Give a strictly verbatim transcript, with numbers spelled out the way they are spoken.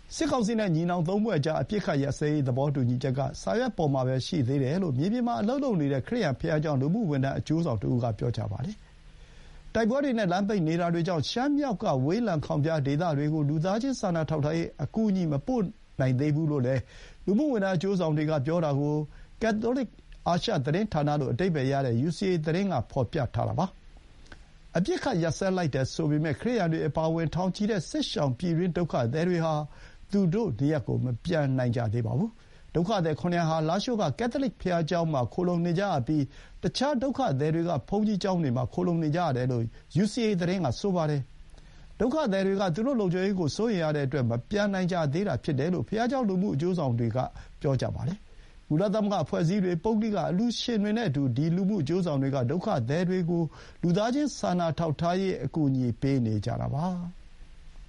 စစ်ကောင်စီနဲ့ညီနောင်သုံးဖွဲ့ကြားအပစ်အခတ်ရပ်စဲရေးသဘောတူညီချက်ကစာရွက်ပေါ်မှာပဲရှိသေးတယ်လို့မြေပြင်မှာအလုပ်လုပ်နေတဲ့ခရစ်ယာန်ဘုရားကျောင်းလူမှုဝန်ထမ်းအကျိုးဆောင်တဦးကပြောကြားပါတယ်။တိုက်ပွဲတွေနဲ့လမ်းပိတ်နေတာတွေကြောင့်ရှမ်းမြောက်ကဝေးလံခေါင်ဖျားဒေသတွေကိုလူသားချင်းစာနာထောက်ထားရေးအကူအညီမပို့နိုင်သေးဘူးလို့လည်းလူမှုဝန်ထမ်းအကျိုးဆောင်တွေကပြောတာကို Catholic အာရှသတင်းဌာနလို့အဓိပ္ပါယ်ရတဲ့ ယူ စီ အေ သတင်းကဖော်ပြထားတာပါ။အပစ်အခတ်ရပ်စဲလိုက်တယ်ဆိုပေမဲ့ခရစ်ယာန်တွေအပါအဝင်ထောင်ချီတဲ့စစ်ရှောင်ပြည်တွင်းဒုက္ခသည်တွေဟာသူတို့နေရပ်ကိုမပြန်နိုင်ကြသေးပါဘူး။ဒုက္ခသည်ခုနှစ်ရာဟာလားရှိုးကကက်သလစ်ဘုရားကျောင်းမှာခိုလှုံနေကြရပြီးတခြားဒုက္ခသည်တွေကဘုန်းကြီးကျောင်းတွေမှာခိုလှုံနေကြရတယ်လို့ ယူ စီ အေ သတင်းကဆိုပါတယ်။ဒုက္ခသည်တွေကသူတို့လုံခြုံရေးကိုစိုးရိမ်ရတဲ့အတွက်မပြန်နိုင်ကြသေးတာဖြစ်တယ်လို့ဘုရားကျောင်းလူမှုအကျိုးဆောင်တွေကပြောကြပါတယ်။ကုလသမဂ္ဂအဖွဲ့အစည်းတွေပုဂ္ဂလိကအလှူရှင်တွေနဲ့အတူဒီလူမှုအကျိုးဆောင်တွေကဒုက္ခသည်တွေကိုလူသားချင်းစာနာထောက်ထားရေးအကူအညီပေးနေကြတာပါ။